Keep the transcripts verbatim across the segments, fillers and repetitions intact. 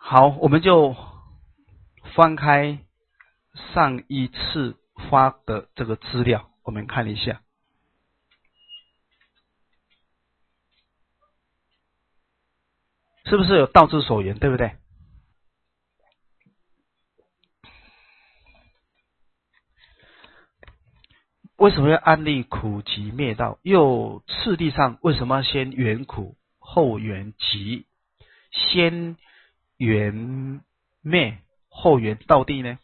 好，我们就翻开上一次发的这个资料，我们看一下。是不是有道之所言，对不对？为什么要安立苦集灭道？又次第上为什么要先缘苦后缘集，先缘灭后缘道地呢？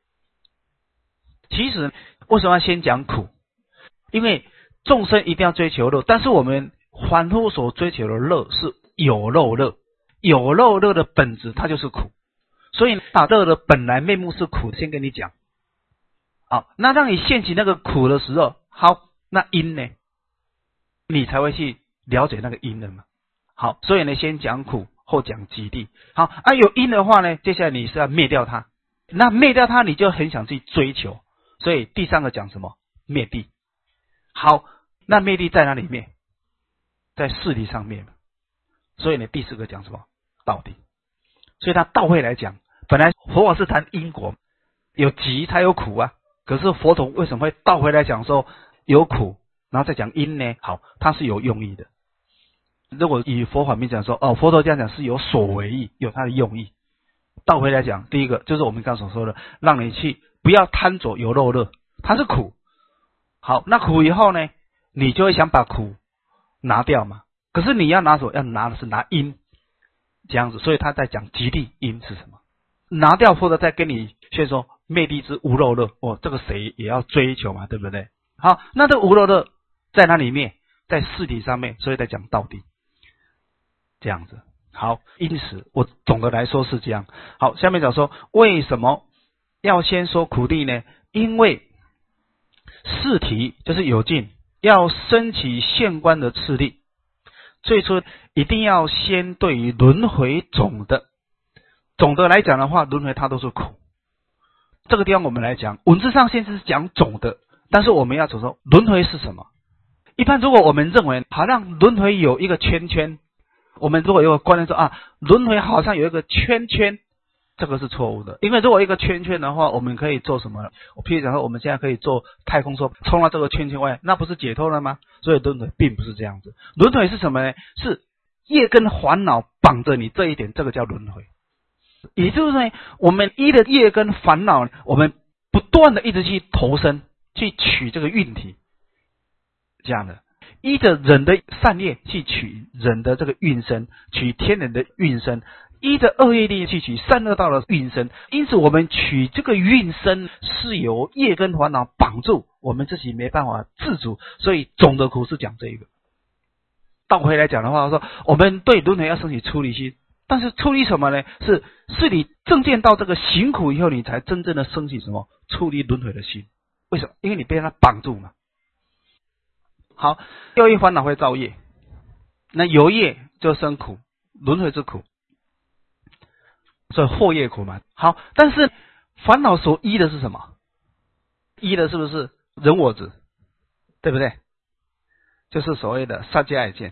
其实为什么要先讲苦？因为众生一定要追求乐，但是我们凡夫所追求的乐是有漏乐，有漏乐的本质它就是苦，所以打乐的本来面目是苦，先跟你讲。好，那让你现起那个苦的时候，好，那因呢？你才会去了解那个因的嘛。好，所以呢，先讲苦，后讲集地。好啊，有因的话呢，接下来你是要灭掉它。那灭掉它，你就很想去追求，所以第三个讲什么？灭地。好，那灭地在哪里灭？在事理上面。所以呢，第四个讲什么？道地。所以他倒回来讲，本来佛法是谈因果，有集才有苦啊。可是佛陀为什么会倒回来讲说有苦，然后再讲因呢？好，它是有用意的。如果以佛法面讲说，哦，佛陀这样讲是有所为意，有它的用意。倒回来讲，第一个就是我们刚所说的，让你去不要贪着有漏乐，它是苦。好，那苦以后呢，你就会想把苦拿掉嘛。可是你要拿什么？要拿的是拿因，这样子。所以他在讲极地因是什么？拿掉或者再跟你宣说灭地之无漏乐，哦，这个谁也要追求嘛，对不对？好，那这无漏乐在哪里面？在事体上面，所以在讲道地，这样子。好，因此我总的来说是这样。好，下面讲说为什么要先说苦地呢？因为事体就是有尽，要升起现观的次第，最初一定要先对于轮回总的，总的来讲的话，轮回它都是苦。这个地方我们来讲，文字上先是讲总的，但是我们要走说轮回是什么？一般如果我们认为好像轮回有一个圈圈，我们如果有个观念说啊，轮回好像有一个圈圈，这个是错误的。因为如果一个圈圈的话，我们可以做什么呢？我譬如讲说，我们现在可以做太空梭，冲到这个圈圈外，那不是解脱了吗？所以轮回并不是这样子。轮回是什么呢？是业跟烦恼绑着你，这一点，这个叫轮回。也就是说，我们依的业跟烦恼，我们不断的一直去投生，去取这个运体，这样的。依着人的善业去取人的这个运身，取天人的运身；依着恶业力去取善恶道的运身。因此，我们取这个运身是由业跟烦恼绑住，我们自己没办法自主，所以总的苦是讲这一个。倒回来讲的话，说我们对轮回要升起出离心，但是出离什么呢？是是你正见到这个行苦以后，你才真正的升起什么出离轮回的心。为什么？因为你被它绑住嘛。好，又一烦恼会造业，那有业就生苦，轮回之苦，所以祸业苦嘛。好，但是烦恼所依的是什么？依的是不是人我执？对不对？就是所谓的杀戒爱见。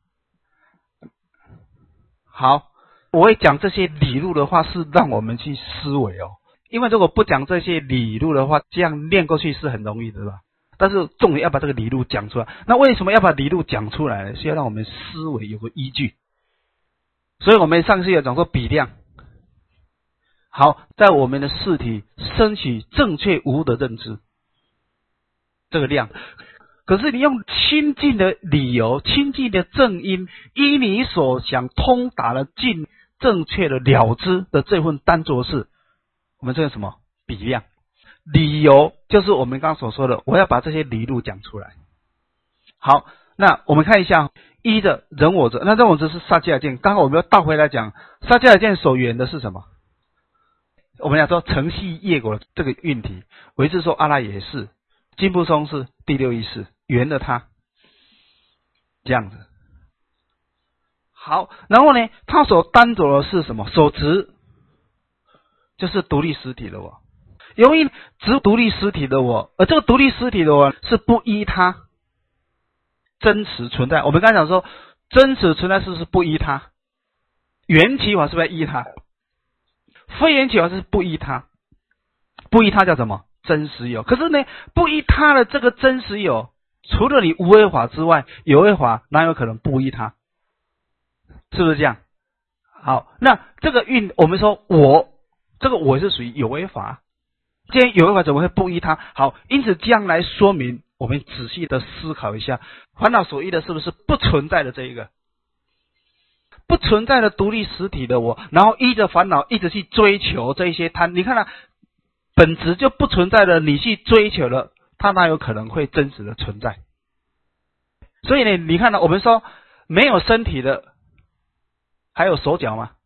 好，我会讲这些理路的话，是让我们去思维哦。因为如果不讲这些理路的话，这样念过去是很容易的，对吧？但是重点要把这个理路讲出来。那为什么要把理路讲出来呢？是要让我们思维有个依据。所以我们上次有讲说比量。好，在我们的事体升起正确无误的认知，这个量。可是你用清净的理由、清净的正因，依你所想通达的尽正确的了知的这份单着事，我们这个什么比量？理由就是我们刚刚所说的，我要把这些理路讲出来。好，那我们看一下依的人我执，那人我执是杀戒爱见。刚刚我们要倒回来讲，杀戒爱见所缘的是什么？我们讲说承系业果的这个运体，唯是说阿赖耶识，金不松是第六意识缘了它，这样子。好，然后呢，他所担着的是什么？所执就是独立实体的我。由于只独立实体的我，而这个独立实体的我是不依它真实存在。我们刚才讲说，真实存在是不是不依它？缘起法是不是要依它？ 非缘起有是不依他，不依他叫什么？真实有。可是呢，不依他的这个真实有，除了你无为法之外，有为法哪有可能不依他？是不是这样？好，那这个运，我们说我这个我是属于有为法，既然有为法怎么会不依他？好，因此这样来说明，我们仔细的思考一下，烦恼所依的是不是不存在的这一个？不存在的独立实体的我，然后依着烦恼一直去追求这一些贪，你看啊，本质就不存在的，你去追求了，它哪有可能会真实的存在？所以呢，你看到我们说没有身体的，还有手脚吗？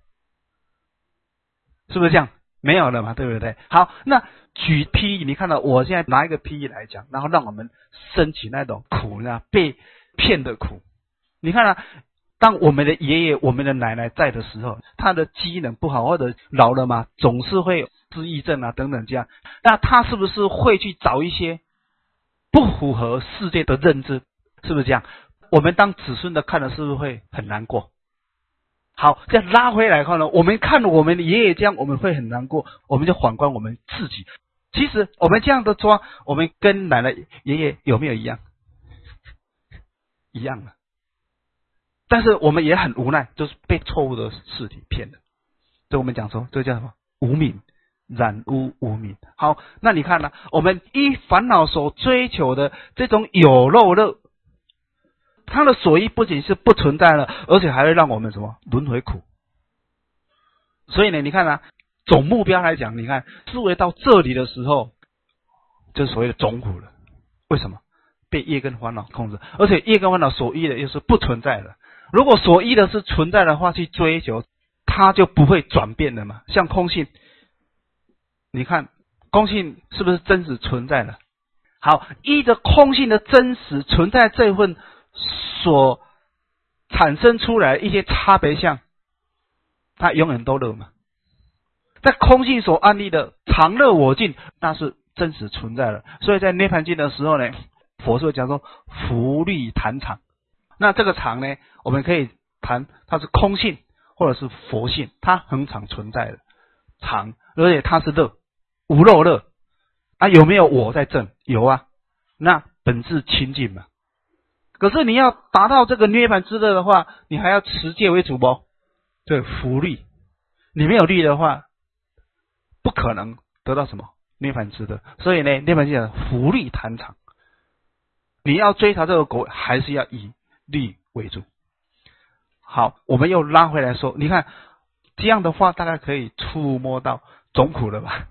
是不是这样？没有了嘛，对不对？好，那举譬喻，你看到我现在拿一个譬喻来讲，然后让我们升起那种苦呢，被骗的苦。你看啊，当我们的爷爷、我们的奶奶在的时候，他的机能不好或者老了嘛，总是会失忆症啊等等这样，那他是不是会去找一些不符合世界的认知？是不是这样？我们当子孙的看了，是不是会很难过？好，再拉回来看呢，我们看我们的爷爷这样，我们会很难过，我们就反观我们自己。其实我们这样的抓，我们跟奶奶、爷爷有没有一样？一样的。但是我们也很无奈，就是被错误的事体骗了。所以我们讲说，这叫什么？无明，染污无明。好，那你看呢、啊？我们依烦恼所追求的这种有漏乐，它的所依不仅是不存在了，而且还会让我们什么轮回苦。所以呢，你看啊，总目标来讲，你看思维到这里的时候，就是所谓的总苦了。为什么？被业跟烦恼控制，而且业跟烦恼所依的又是不存在的。如果所依的是存在的话，去追求，它就不会转变的嘛。像空性，你看空性是不是真实存在的？好，依着空性的真实存在这份所产生出来一些差别相，它永远都乐嘛。在空性所安立的常乐我净，那是真实存在的。所以在涅槃经的时候呢，佛是讲说福利谈常。那这个常呢，我们可以谈它是空性或者是佛性，它恒常存在的常，而且它是乐，无漏乐啊。有没有我在正？有啊，那本质清净嘛。可是你要达到这个涅槃之乐的话，你还要持戒为主不？对，福利，你没有利的话，不可能得到什么涅槃之乐。所以呢，涅槃经福利谈常，你要追查这个果，还是要以利为主。好，我们又拉回来说，你看这样的话，大概可以触摸到总苦了吧？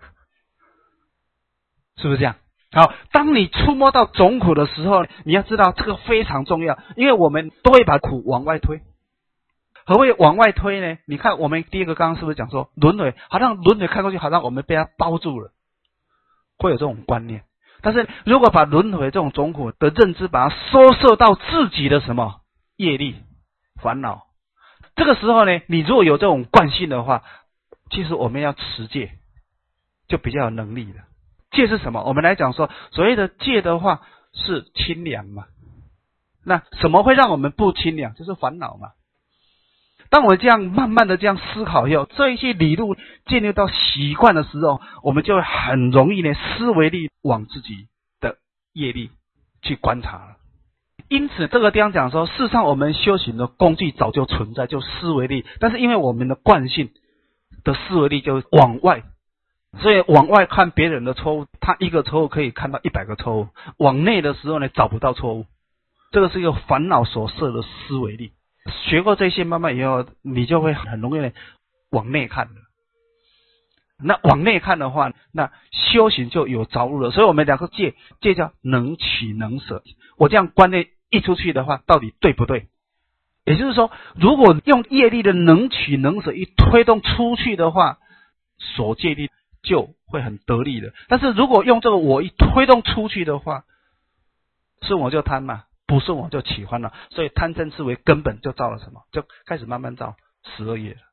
是不是这样？好，当你触摸到总苦的时候，你要知道这个非常重要，因为我们都会把苦往外推。何谓往外推呢？你看我们第一个刚刚是不是讲说轮回，好像轮回看过去，好像我们被它包住了，会有这种观念。但是如果把轮回这种总苦的认知，把它收摄到自己的什么业力、烦恼，这个时候呢，你如果有这种惯性的话，其实我们要持戒，就比较有能力的。戒是什么？我们来讲说，所谓的戒的话是清凉嘛。那什么会让我们不清凉？就是烦恼嘛。当我们这样慢慢的这样思考以后，这一些理路建立到习惯的时候，我们就会很容易呢思维力往自己的业力去观察了。因此这个地方讲说，事实上我们修行的工具早就存在，就思维力，但是因为我们的惯性的思维力就往外，所以往外看别人的错误，他一个错误可以看到一百个错误，往内的时候呢找不到错误，这个是一个烦恼所设的思维力。学过这些慢慢以后，你就会很容易往内看的。那往内看的话，那修行就有着入了。所以我们两个戒，戒叫能取能舍。我这样观念一出去的话，到底对不对？也就是说，如果用业力的能取能舍一推动出去的话，所戒力就会很得力的。但是如果用这个我一推动出去的话，顺我就贪嘛，不顺我就起欢了。所以贪嗔痴为根本就造了什么？就开始慢慢造十二业了。